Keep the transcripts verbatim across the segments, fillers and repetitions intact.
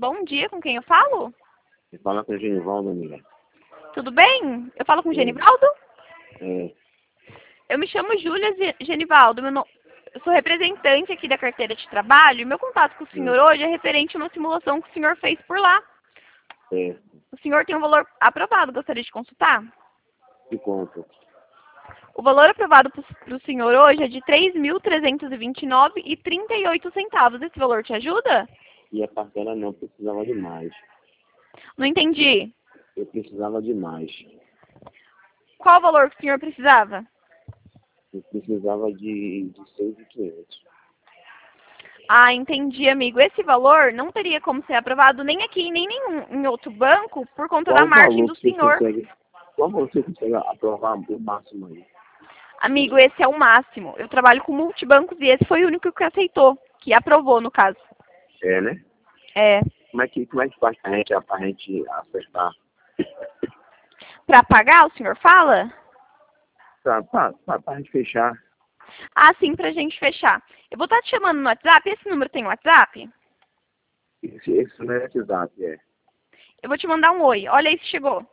bom dia, com quem eu falo? Você fala com o Genivaldo, amiga. Tudo bem? Eu falo com o É. Genivaldo? É, Eu me chamo Júlia Ge- Genivaldo, meu no- eu sou representante aqui da carteira de trabalho e meu contato com o senhor hoje é referente a uma simulação que o senhor fez por lá. é, O senhor tem um valor aprovado, gostaria de consultar? que conta. O valor aprovado para o senhor hoje é de três mil trezentos e vinte e nove reais e trinta e oito centavos. Esse valor te ajuda? E a parcela não, precisava de mais. Não entendi. Eu precisava de mais. Qual o valor que o senhor precisava? Eu precisava de, de seis mil e quinhentos. Ah, entendi, amigo. Esse valor não teria como ser aprovado nem aqui, nem nenhum, em outro banco, por conta Qual da o margem valor do que você senhor. consegue, qual valor você consegue aprovar o máximo aí? Amigo, esse é o máximo. Eu trabalho com multibancos e esse foi o único que aceitou, que aprovou, no caso. É, né? É. Como é que, como é que faz pra gente, pra gente acertar? Para pagar, o senhor fala? Pra, pra, pra, pra gente fechar. Ah, sim, pra gente fechar. Eu vou estar te chamando no WhatsApp. Esse número tem WhatsApp? Esse, esse não é WhatsApp, é. Eu vou te mandar um oi. Olha aí se chegou.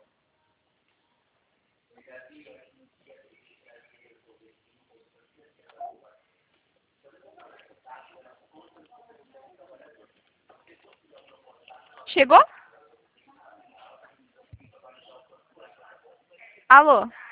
Chegou? Alô?